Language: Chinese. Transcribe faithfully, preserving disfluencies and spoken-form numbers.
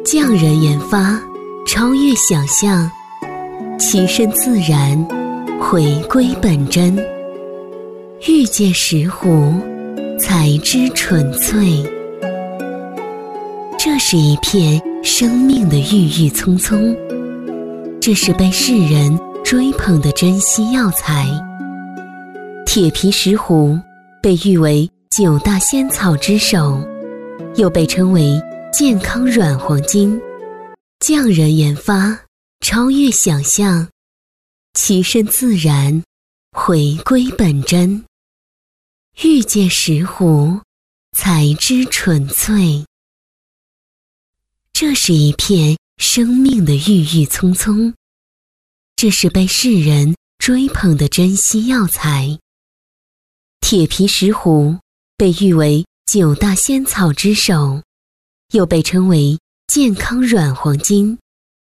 匠人研发，超越想象，其身自然，回归本真。遇见石斛，才知纯粹。这是一片生命的郁郁葱葱，这是被世人追捧的珍稀药材。铁皮石斛被誉为九大仙草之首，又被称为健康软黄金。匠人研发，超越想象，其身自然，回归本真。遇见石斛，才知纯粹。这是一片生命的郁郁葱葱，这是被世人追捧的珍稀药材。铁皮石斛被誉为九大仙草之首，又被称为健康软黄金。